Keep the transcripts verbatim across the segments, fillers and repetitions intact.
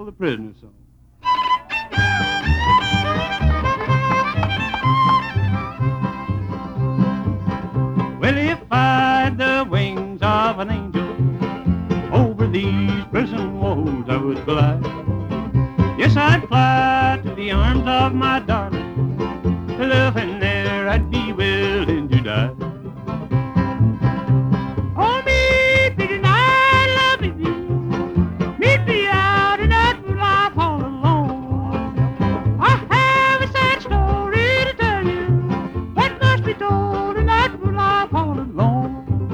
the prisoner song. Well, if I had the wings of an angel, over these prison walls I would fly. Yes, I'd fly to the arms of my darling, love, and there I'd be willing to die. Oh, meet me tonight, love me, meet me out in that moonlight all alone. I have a sad story to tell you that must be told in that moonlight all alone.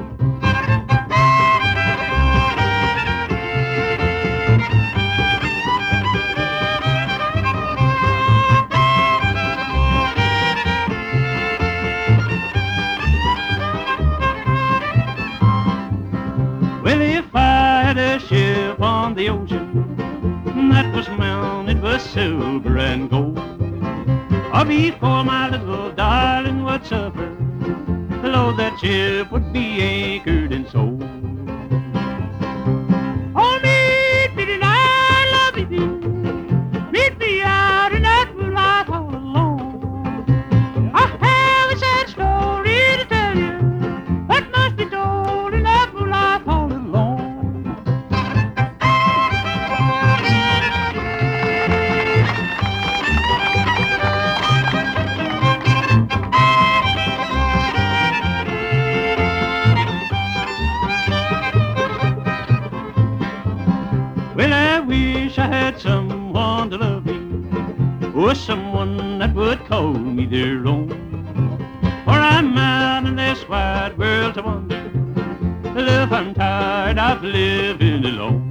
Well, if I had a ship on the ocean that was mounted with silver and gold, or before my little darling would suffer, lo, that ship would be anchored and sold. Oh, meet me tonight, love me, meet me out in that moonlight all alone. I have a sad story to tell you that must be told in that moonlight all alone. Well, I wish I had someone to love me, or someone that would call me their own. For I'm out in this wide world to wander, love, I'm tired of living alone.